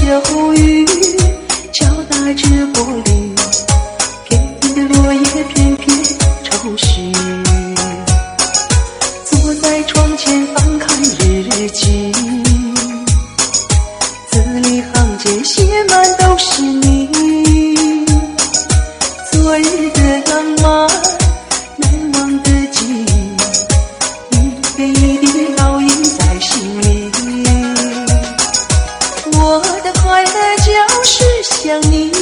秋雨敲打着玻璃，片片的落叶片片抽湿。坐在窗前翻看日记，字里行间写满都是你。昨日的浪漫，难忘的记忆，一点一滴烙印在心里。我的快乐就是想你，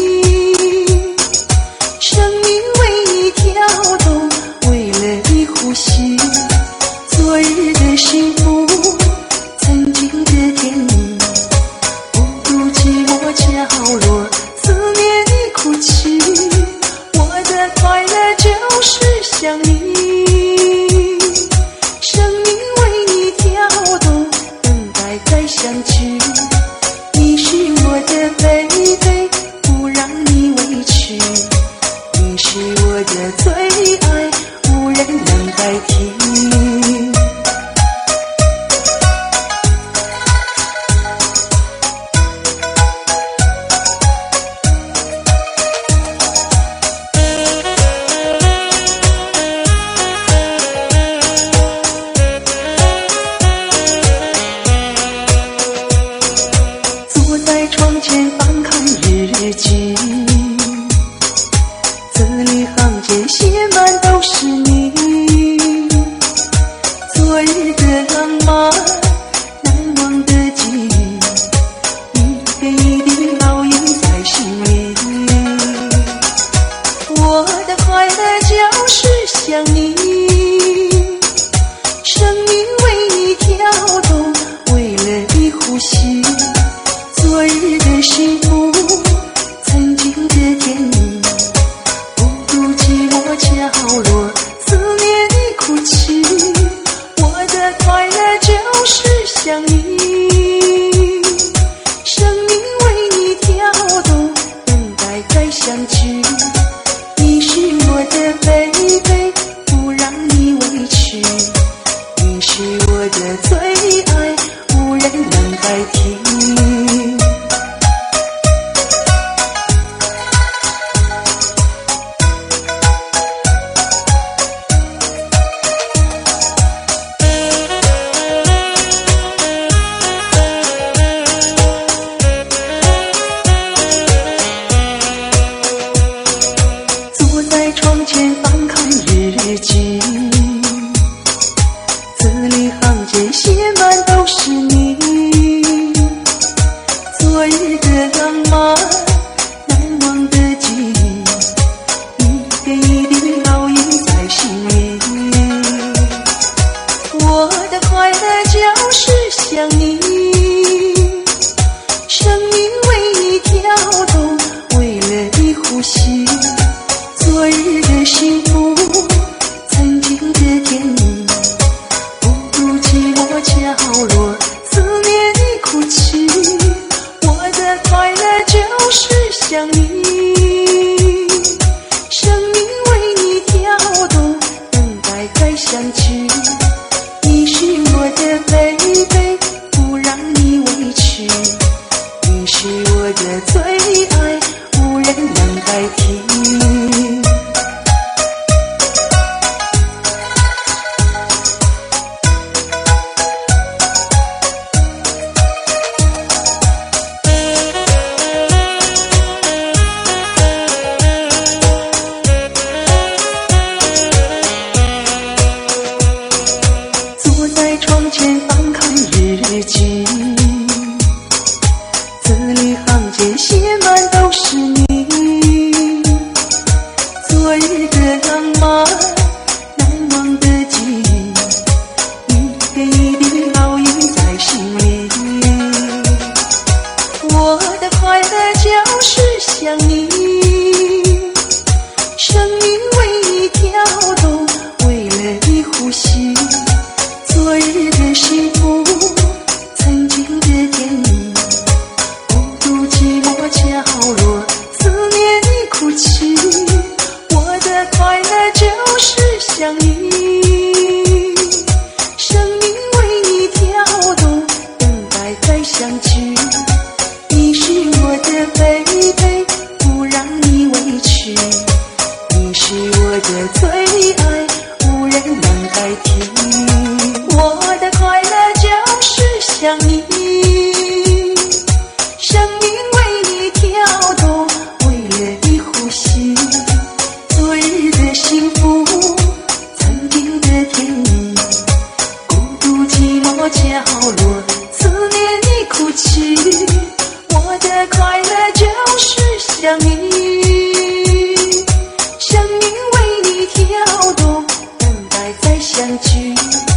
生命为你跳动，为了你呼吸。昨日的幸福，曾经的甜蜜，孤独寂寞角落，思念你哭泣。我的快乐就是想你，生命为你跳动，等待再相聚。你是我的baby，不让你委屈，你是我的最爱，无人能代替。窗前翻看日记，字里行间写满都是你。昨日的浪漫，难忘的记忆，一点一滴烙印在心里。我的快乐就是想你，生命为你跳动，为了你呼吸。昨日的幸福，曾经的甜蜜，孤独寂寞角落，思念你哭泣。我的快乐就是想你，生命为你跳动，等待再相聚。你是我的baby，不让你委屈，你是我的最爱，无人能代替。窗前翻看日记，字里行间写满都是你。昨日的浪漫，难忘的记忆，一点一滴烙印在心里。我的快乐就是想你，生命为你跳动，为了你呼吸。昨日的幸福，曾经的甜蜜，孤独寂寞角落，思念你哭泣。我的快乐就是想你，生命为你跳动，等待再相聚。你是我的baby，不让你委屈，你是我的最爱，无人能代替。窗前翻看日记，字里行间写满都是你。昨日的浪漫，难忘的记忆，一点一滴烙印在心里。我的快乐就是想你，生命为你跳动，为了你呼吸。昨日的幸福，曾经的甜蜜，孤独寂寞角落，思念你哭泣。我的快乐就是想你，生命为你跳动，等待再相聚。你你是我的贝贝，不让你委屈，你是我的最爱，无人能代替。我的快乐就是想你，生命为你跳动，为了你呼吸。昨日的幸福，曾经的甜蜜，孤独寂寞角落，思念你哭泣。我的快乐就是想你，生命为你跳动，等待再相聚。